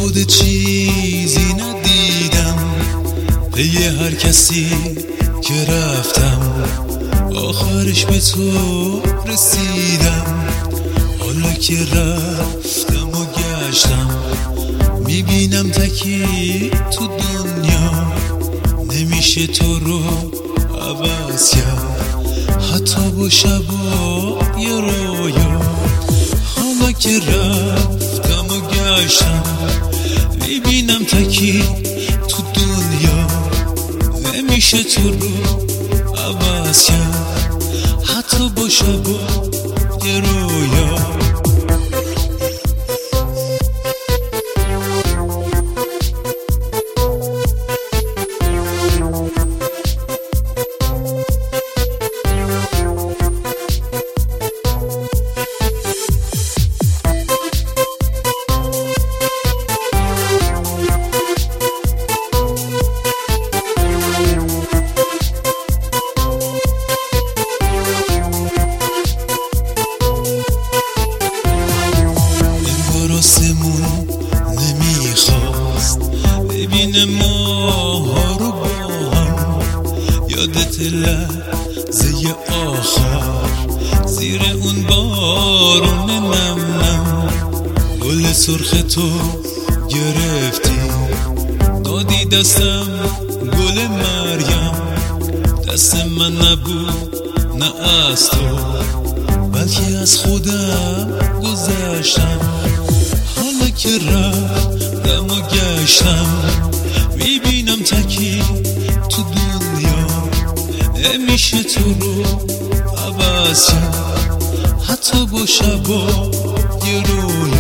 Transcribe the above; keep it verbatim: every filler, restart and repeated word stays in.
خود چیزی ندیدم، پی هر کسی که رفتم آخرش به تو رسیدم. حالا که رفتم و گشتم میبینم تکی تو دنیا، نمیشه تو رو عوض کرد حتی با شبای رویا. حالا که رفتم و گشتم میبینم تکی تو دنیا، نمیشه تو رو عوض کرد حتی با شبای رویا. آسمون نمیخواست ببینه ما رو با هم، یادت لحظه آخر زیر اون بارون نم نم، گل سرخ تو گرفتی دادی دستم گل مریم، دست من نبود نه از تو بلکه از خودم گذشتم. حالا که رفتم و گشتم میبینم تکی تو دنیا، نمیشه تو رو عوض کرد حتی با شبای رویا.